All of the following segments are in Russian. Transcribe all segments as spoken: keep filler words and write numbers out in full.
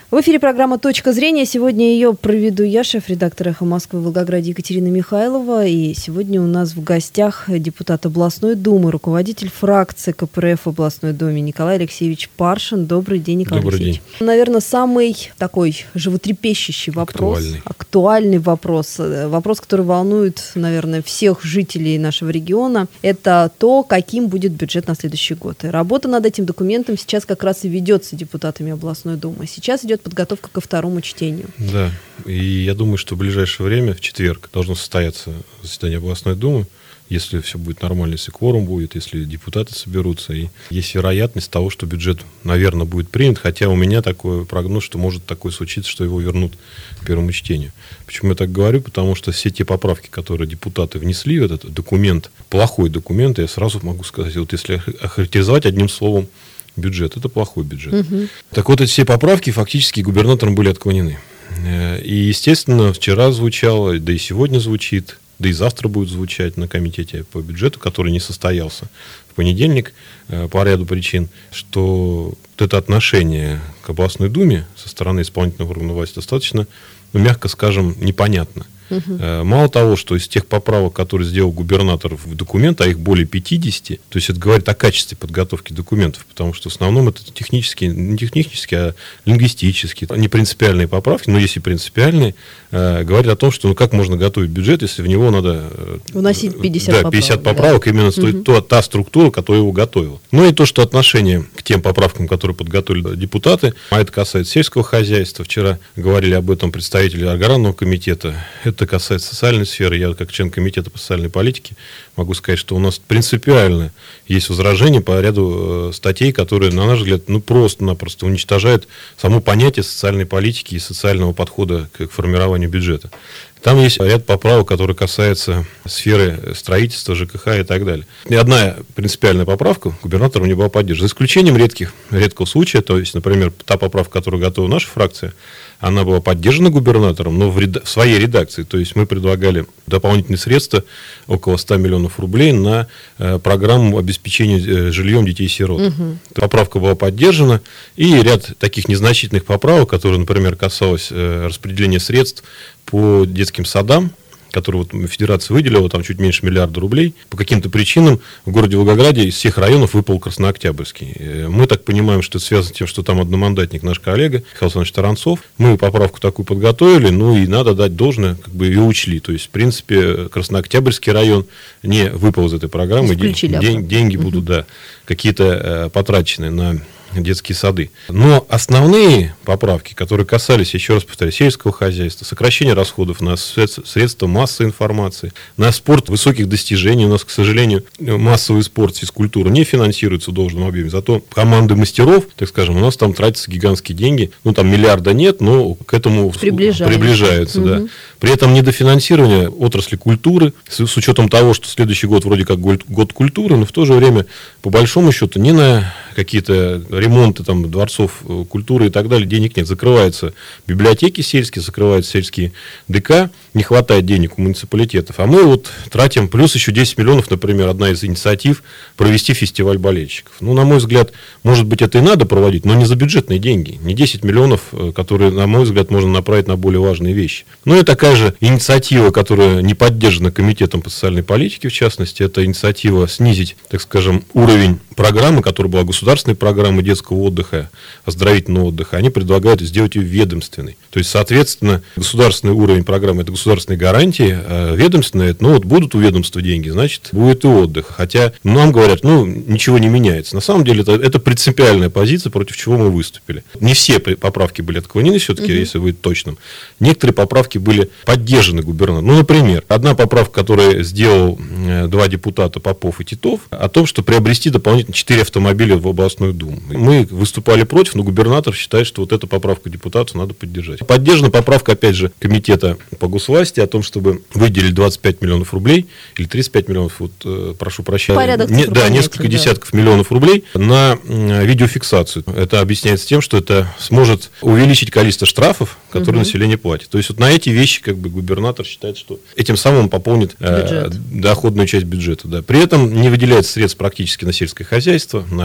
В эфире программа «Точка зрения». Сегодня ее проведу я, шеф-редактор «Эхо Москвы» в Волгограде Екатерина Михайлова. И сегодня у нас в гостях депутат областной думы, руководитель фракции ка пэ эр эф в областной думе Николай Алексеевич Паршин. Добрый день, Николай Добрый Алексеевич. день. Наверное, самый такой животрепещущий вопрос, актуальный. актуальный вопрос, вопрос, который волнует, наверное, всех жителей нашего региона, это то, каким будет бюджет на следующий год. И работа над этим документом сейчас как раз и ведется депутатами областной думы. Сейчас идет подготовка ко второму чтению. Да, и я думаю, что в ближайшее время, в четверг, должно состояться заседание областной думы, если все будет нормально, если кворум будет, если депутаты соберутся. И есть вероятность того, что бюджет, наверное, будет принят, хотя у меня такой прогноз, что может такое случиться, что его вернут к первому чтению. Почему я так говорю? Потому что все те поправки, которые депутаты внесли в этот документ, плохой документ, я сразу могу сказать, вот если охарактеризовать одним словом, бюджет. Это плохой бюджет. Угу. Так вот, эти все поправки фактически губернатором были отклонены. И, естественно, вчера звучало, да и сегодня звучит, да и завтра будет звучать на комитете по бюджету, который не состоялся в понедельник по ряду причин, что вот это отношение к областной думе со стороны исполнительного органа власти достаточно, ну, мягко скажем, непонятно. Uh-huh. Мало того, что из тех поправок, которые сделал губернатор в документ, а их более пятьдесят, то есть это говорит о качестве подготовки документов, потому что в основном это технические, не технические, а лингвистические, не принципиальные поправки, но если принципиальные, э, говорят о том, что ну как можно готовить бюджет, если в него надо вносить пятьдесят да, поправок, пятьдесят поправок, да. Именно uh-huh. то, та структура, которая его готовила. Ну и то, что отношение к тем поправкам, которые подготовили депутаты, а это касается сельского хозяйства, вчера говорили об этом представители аграрного комитета, это касается социальной сферы. Я, как член комитета по социальной политике, могу сказать, что у нас принципиально есть возражения по ряду статей, которые, на наш взгляд, ну, просто-напросто уничтожают само понятие социальной политики и социального подхода к формированию бюджета. Там есть ряд поправок, которые касаются сферы строительства, жэ ка ха и так далее. И одна принципиальная поправка губернатором не была поддержана. За исключением редких, редкого случая, то есть, например, та поправка, которую готовила наша фракция, она была поддержана губернатором, но в, реда- в своей редакции. То есть мы предлагали дополнительные средства, около ста миллионов рублей, на э, программу обеспечения э, жильем детей-сирот. Угу. Поправка была поддержана, и ряд таких незначительных поправок, которые, например, касалось э, распределения средств по детским садам, который вот Федерация выделила, там чуть меньше миллиарда рублей, по каким-то причинам в городе Волгограде из всех районов выпал Краснооктябрьский. Мы так понимаем, что это связано с тем, что там одномандатник наш коллега Михаил Александрович Таранцов. Мы поправку такую подготовили, ну и надо дать должное, как бы ее учли. То есть, в принципе, Краснооктябрьский район не выпал из этой программы. День, день, деньги угу. будут, да, какие-то э, потрачены на детские сады. Но основные поправки, которые касались, еще раз повторяю, сельского хозяйства, сокращение расходов на средства массовой информации, на спорт высоких достижений. У нас, к сожалению, массовый спорт, физкультура не финансируется в должном объеме. Зато команды мастеров, так скажем, у нас там тратятся гигантские деньги. Ну, там миллиарда нет, но к этому приближается. приближается угу. да. При этом недофинансирование отрасли культуры, с, с учетом того, что следующий год вроде как год, год культуры, но в то же время, по большому счету, не на какие-то ремонты там, дворцов культуры и так далее, денег нет. Закрываются библиотеки сельские, закрываются сельские дэ ка, не хватает денег у муниципалитетов. А мы вот тратим плюс еще десять миллионов, например, одна из инициатив, провести фестиваль болельщиков. Ну, на мой взгляд, может быть, это и надо проводить, но не за бюджетные деньги. Не десять миллионов, которые, на мой взгляд, можно направить на более важные вещи. Ну, и такая же инициатива, которая не поддержана Комитетом по социальной политике, в частности, это инициатива снизить, так скажем, уровень программы, которая была государственной программой детского отдыха, оздоровительного отдыха, они предлагают сделать ее ведомственной. То есть, соответственно, государственный уровень программы – это государственные гарантии, а ведомственные – ну, вот будут у ведомства деньги, значит, будет и отдых. Хотя нам говорят, ну, ничего не меняется. На самом деле, это, это принципиальная позиция, против чего мы выступили. Не все поправки были отклонены, все-таки, угу. если быть точным. Некоторые поправки были поддержаны губернатором. Ну, например, одна поправка, которую сделал два депутата Попов и Титов, о том, что приобрести дополнительно четыре автомобиля в областную думу. Мы выступали против, но губернатор считает, что вот эта поправка депутатов надо поддержать. Поддержана поправка, опять же, комитета по госвласти о том, чтобы выделили двадцать пять миллионов рублей или тридцать пять миллионов, вот, э, прошу прощения, Порядок не, да, несколько да. десятков миллионов рублей на э, видеофиксацию. Это объясняется тем, что это сможет увеличить количество штрафов, которые угу. население платит. То есть вот на эти вещи как бы губернатор считает, что этим самым пополнит э, доходную часть бюджета. Да. При этом не выделяется средств практически на сельское хозяйство, на промышленность,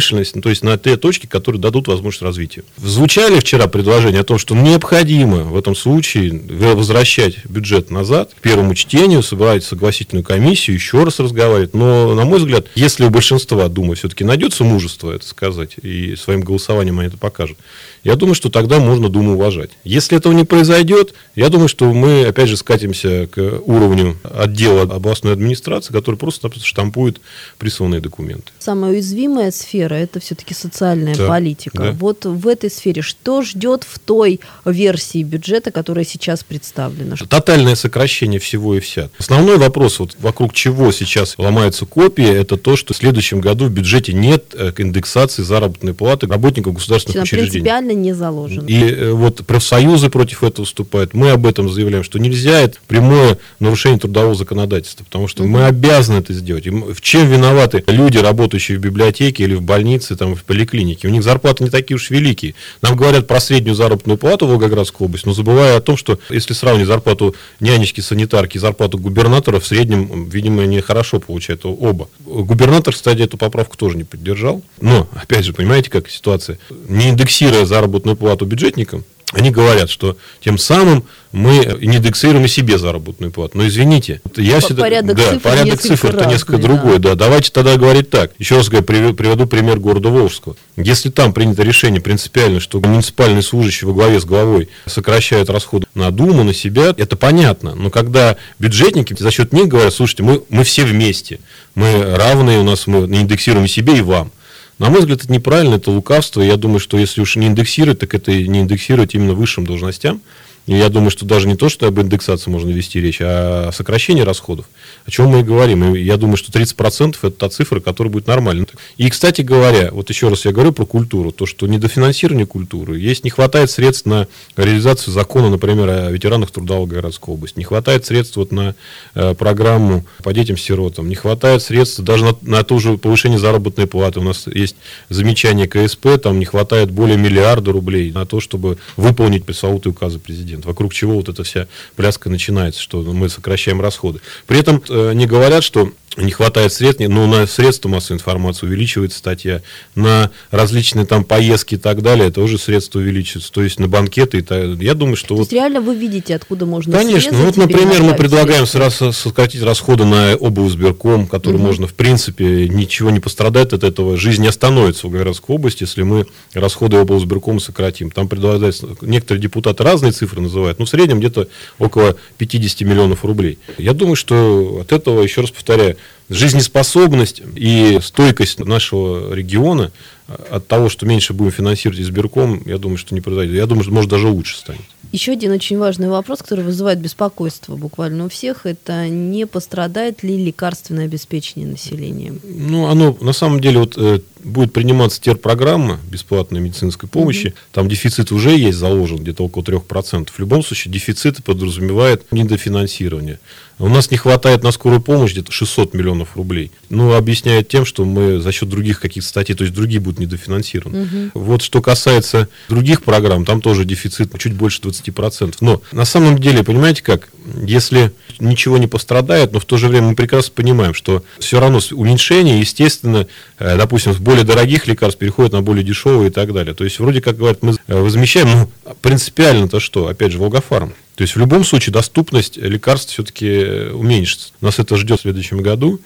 промышленность, ну, то есть на те точки, которые дадут возможность развития. Звучали вчера предложения о том, что необходимо в этом случае возвращать бюджет назад к первому чтению, собирать согласительную комиссию, еще раз разговаривать. Но, на мой взгляд, если у большинства Думы все-таки найдется мужество это сказать, и своим голосованием они это покажут, я думаю, что тогда можно Думу уважать. Если этого не произойдет, я думаю, что мы, опять же, скатимся к уровню отдела областной администрации, который просто штампует присланные документы. Самая уязвимая сфера – это все-таки социальная да, политика. Да. Вот в этой сфере что ждет в той версии бюджета, которая сейчас представлена? Тотальное сокращение всего и вся. Основной вопрос, вот, вокруг чего сейчас ломаются копии, это то, что в следующем году в бюджете нет индексации заработной платы работников государственных учреждений. Принципиально не заложено. И вот профсоюзы против этого выступают. Мы об этом заявляем, что нельзя, это прямое нарушение трудового законодательства, потому что мы обязаны это сделать. И в чем виноваты люди, работающие в библиотеке или в больнице, там, в поликлинике? У них зарплаты не такие уж великие. Нам говорят про среднюю заработную плату в Волгоградской области, но забывая о том, что если сравнить зарплату нянечки, санитарки и зарплату губернатора, в среднем, видимо, они хорошо получают оба. Губернатор, кстати, эту поправку тоже не поддержал. Но, опять же, понимаете, как ситуация? Не индексируя заработную плату бюджетникам, они говорят, что тем самым мы не индексируем и себе заработную плату. Но извините, я всегда... порядок да, цифр порядок цифр это несколько разный, другой. да. Да. Давайте тогда говорить так. Еще раз говорю, приведу пример города Волжского. Если там принято решение принципиально, что муниципальные служащие во главе с главой сокращают расходы на Думу, на себя, это понятно. Но когда бюджетники за счет них говорят, слушайте, мы, мы все вместе, мы равные, у нас мы индексируем и себе, и вам. На мой взгляд, это неправильно, это лукавство. Я думаю, что если уж не индексировать, так это не индексировать именно высшим должностям. И я думаю, что даже не то, что об индексации можно вести речь, а о сокращении расходов. О чем мы и говорим. И я думаю, что тридцать процентов это та цифра, которая будет нормальной. И, кстати говоря, вот еще раз я говорю про культуру. То, что недофинансирование культуры. Есть не хватает средств на реализацию закона, например, о ветеранах труда Волгоградской области. Не хватает средств вот на э, программу по детям-сиротам. Не хватает средств даже на, на то же повышение заработной платы. У нас есть замечание ка эс пэ, там не хватает более миллиарда рублей на то, чтобы выполнить пресловутые указы президента. Вокруг чего вот эта вся пляска начинается, что мы сокращаем расходы. При этом э, не говорят, что не хватает средств, но на средства массовой информации увеличивается статья, на различные там поездки и так далее тоже средства увеличиваются, то есть на банкеты. И так, я думаю, что... То вот... есть реально вы видите, откуда можно Конечно. Вот, например, мы предлагаем сразу сократить расходы на облсбирком, который угу. можно, в принципе, ничего не пострадает от этого. Жизнь не остановится в Волгоградской области, если мы расходы облсбирком сократим. Там предлагается... Некоторые депутаты разные цифры называют, но в среднем где-то около пятьдесят миллионов рублей. Я думаю, что от этого, еще раз повторяю, жизнеспособность и стойкость нашего региона от того, что меньше будем финансировать избирком, я думаю, что не произойдет. Я думаю, что, может, даже лучше станет. Еще один очень важный вопрос, который вызывает беспокойство буквально у всех, это не пострадает ли лекарственное обеспечение населения? Ну, оно, на самом деле, вот э, будет приниматься терпрограмма бесплатной медицинской помощи, угу. там дефицит уже есть заложен, где-то около трех процентов. В любом случае, дефицит подразумевает недофинансирование. У нас не хватает на скорую помощь где-то шестьсот миллионов рублей. Ну, объясняет тем, что мы за счет других каких-то статей, то есть другие будут недофинансированы. Угу. Вот что касается других программ, там тоже дефицит чуть больше двадцати процентов. Но на самом деле, понимаете как, если ничего не пострадает, но в то же время мы прекрасно понимаем, что все равно уменьшение, естественно, допустим, с более дорогих лекарств переходит на более дешевые и так далее. То есть, вроде как говорят, мы возмещаем, ну, принципиально-то что? Опять же, Волгофарм. То есть, в любом случае, доступность лекарств все-таки уменьшится. Нас это ждет в следующем году.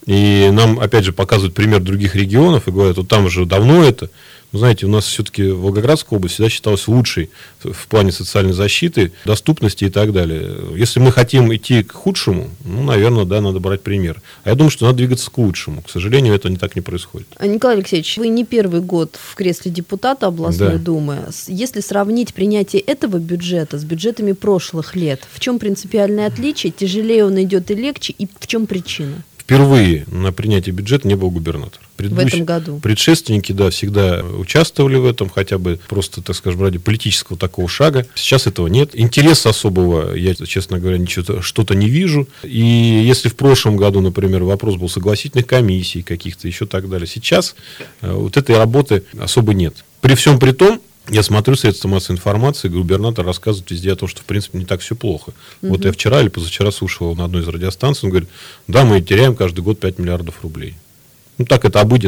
И нам, опять же, показывают пример других регионов и говорят, вот там же давно это. Но, знаете, у нас все-таки Волгоградская область всегда считалась лучшей в плане социальной защиты, доступности и так далее. Если мы хотим идти к худшему, ну, наверное, да, надо брать пример. А я думаю, что надо двигаться к лучшему. К сожалению, это не так не происходит. Николай Алексеевич, вы не первый год в кресле депутата областной да. думы. Если сравнить принятие этого бюджета с бюджетами прошлых лет, в чем принципиальное отличие? Тяжелее он идет и легче, и в чем причина? Впервые на принятие бюджета не был губернатор. В этом году. Предшественники, да, всегда участвовали в этом, хотя бы просто, так скажем, ради политического такого шага. Сейчас этого нет. Интереса особого, я, честно говоря, ничего, что-то не вижу. И если в прошлом году, например, вопрос был согласительных комиссий каких-то, еще так далее, сейчас вот этой работы особо нет. При всем при том, я смотрю средства массовой информации, губернатор рассказывает везде о том, что, в принципе, не так все плохо. Угу. Вот я вчера или позавчера слушал на одной из радиостанций, он говорит, да, мы теряем каждый год пять миллиардов рублей. Ну, так это обыденно.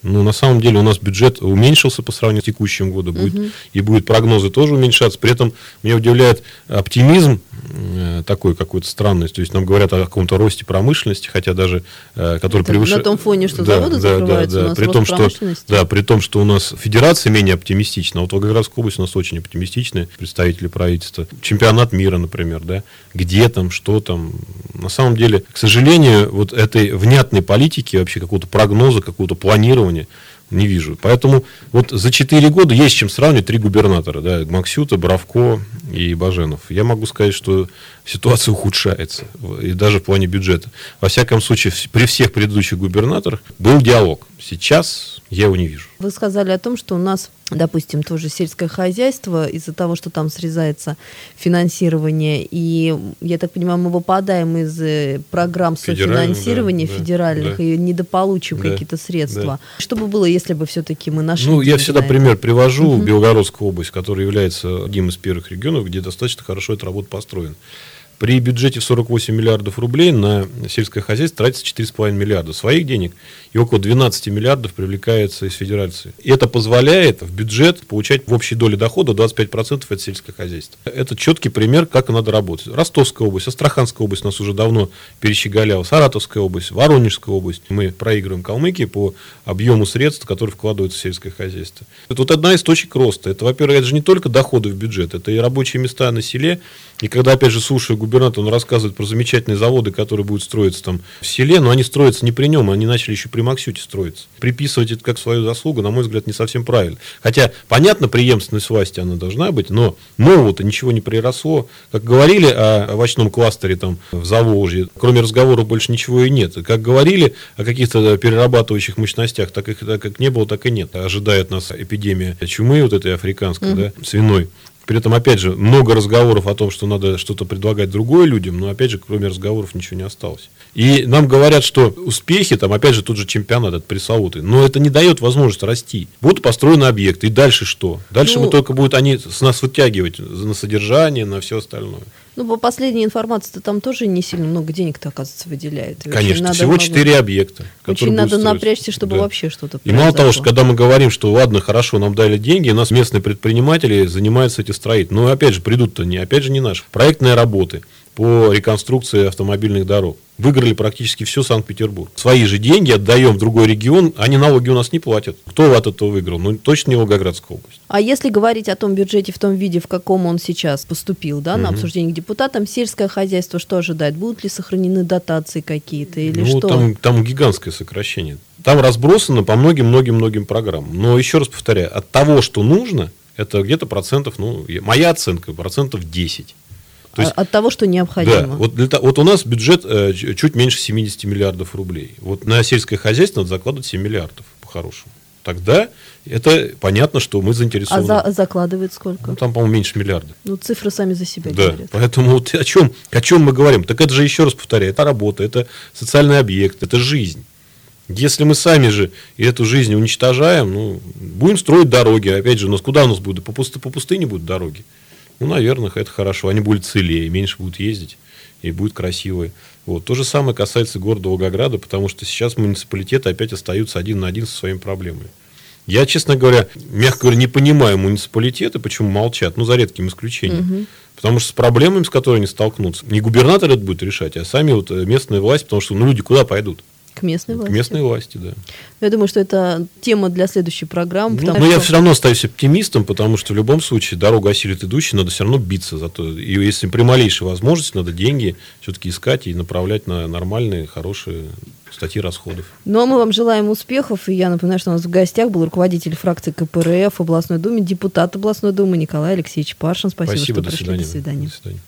Но на самом деле у нас бюджет уменьшился по сравнению с текущим годом, будет, угу. и будет прогнозы тоже уменьшаться. При этом меня удивляет оптимизм э, такой какой-то странный. То есть нам говорят о каком-то росте промышленности, хотя даже э, который превышает... На том фоне, что да, заводы да, закрываются, да, да. у нас При рост том, что, промышленности. да, при том, что у нас федерация менее оптимистична. Вот Волгоградская область у нас очень оптимистичные представители правительства. Чемпионат мира, например, да, где там, что там. На самом деле, к сожалению, вот этой внятной политики, вообще какого-то прогноза, какого-то планирования не вижу. Поэтому вот за четыре года есть чем сравнивать три губернатора. Да, Максюта, Боровко и Баженов. Я могу сказать, что ситуация ухудшается. И даже в плане бюджета. Во всяком случае, при всех предыдущих губернаторах был диалог. Сейчас я его не вижу. Вы сказали о том, что у нас, допустим, тоже сельское хозяйство, из-за того, что там срезается финансирование, и, я так понимаю, мы выпадаем из программ софинансирования да, федеральных да, и недополучим да, какие-то средства. Да. Что бы было, если бы все-таки мы нашли... Ну, я всегда пример привожу, угу. Белгородскую область, которая является одним из первых регионов, где достаточно хорошо эта работа построена. При бюджете в сорок восемь миллиардов рублей на сельское хозяйство тратится четыре с половиной миллиарда своих денег, и около двенадцать миллиардов привлекается из федерации. И это позволяет в бюджет получать в общей доле дохода двадцать пять процентов от сельского хозяйства. Это четкий пример, как надо работать. Ростовская область, Астраханская область нас уже давно перещеголяла, Саратовская область, Воронежская область. Мы проигрываем Калмыкии по объему средств, которые вкладываются в сельское хозяйство. Это вот одна из точек роста. Это, во-первых, это же не только доходы в бюджет, это и рабочие места на селе. И когда, опять же, слушаю губернатора, он рассказывает про замечательные заводы, которые будут строиться там в селе, но они строятся не при нем, они начали еще при Максюте строиться. Приписывать это как свою заслугу, на мой взгляд, не совсем правильно. Хотя, понятно, преемственность власти она должна быть, но нового-то ничего не приросло. Как говорили о овощном кластере там в Заволжье, кроме разговоров больше ничего и нет. Как говорили о каких-то перерабатывающих мощностях, так их так как не было, так и нет. Ожидает нас эпидемия чумы, вот этой африканской, mm-hmm. да, свиной. При этом, опять же, много разговоров о том, что надо что-то предлагать другое людям, но, опять же, кроме разговоров ничего не осталось. И нам говорят, что успехи, там, опять же, тот же чемпионат, этот пресловутый, но это не дает возможности расти. Будут построены объекты, и дальше что? Дальше ну, мы только будут они с нас вытягивать на содержание, на все остальное. Ну, по последней информации-то там тоже не сильно много денег-то, оказывается, выделяет. И конечно, всего четыре объекта. Очень надо напрячься, чтобы да. вообще что-то произошло. И мало того, что когда мы говорим, что ладно, хорошо, нам дали деньги, у нас местные предприниматели занимаются этим строительством. Но опять же, придут-то не, опять же, не наши. Проектные работы по реконструкции автомобильных дорог. Выиграли практически все Санкт-Петербург. Свои же деньги отдаем в другой регион, они налоги у нас не платят. Кто от этого выиграл? Ну, точно не Волгоградская область. А если говорить о том бюджете в том виде, в каком он сейчас поступил, да, на угу. обсуждение к депутатам, сельское хозяйство что ожидает? Будут ли сохранены дотации какие-то или ну, что? Там, там гигантское сокращение. Там разбросано по многим-многим-многим программам. Но еще раз повторяю, от того, что нужно, это где-то процентов, ну, моя оценка, процентов десять. То есть, от того, что необходимо. Да, вот, для, вот у нас бюджет э, чуть меньше семьдесят миллиардов рублей. Вот на сельское хозяйство надо закладывать семь миллиардов по-хорошему. Тогда это понятно, что мы заинтересованы. А за, закладывает сколько? Ну, там, по-моему, меньше миллиарда. Ну, цифры сами за себя да, говорят. Поэтому вот о чем, о чем мы говорим? Так это же, еще раз повторяю, это работа, это социальный объект, это жизнь. Если мы сами же эту жизнь уничтожаем, ну, будем строить дороги. Опять же, у нас куда у нас будут? По, пусты, по пустыне будут дороги. Ну, наверное, это хорошо. Они будут целее, меньше будут ездить и будут красивые. Вот. То же самое касается города Волгограда, потому что сейчас муниципалитеты опять остаются один на один со своими проблемами. Я, честно говоря, мягко говоря, не понимаю муниципалитеты, почему молчат, ну, за редким исключением. Угу. Потому что с проблемами, с которыми они столкнутся, не губернатор это будет решать, а сами вот местная власть, потому что ну, люди куда пойдут? К местной власти. К местной власти, да. Я думаю, что это тема для следующей программы. Ну, но что... я все равно остаюсь оптимистом, потому что в любом случае дорогу осилит идущий, надо все равно биться за то. И если при малейшей возможности, надо деньги все-таки искать и направлять на нормальные, хорошие статьи расходов. Ну, а мы вам желаем успехов. И я напоминаю, что у нас в гостях был руководитель фракции ка пэ эр эф в областной думе, депутат областной думы Николай Алексеевич Паршин. Спасибо, Спасибо, что до пришли. Свидания. До свидания. До свидания.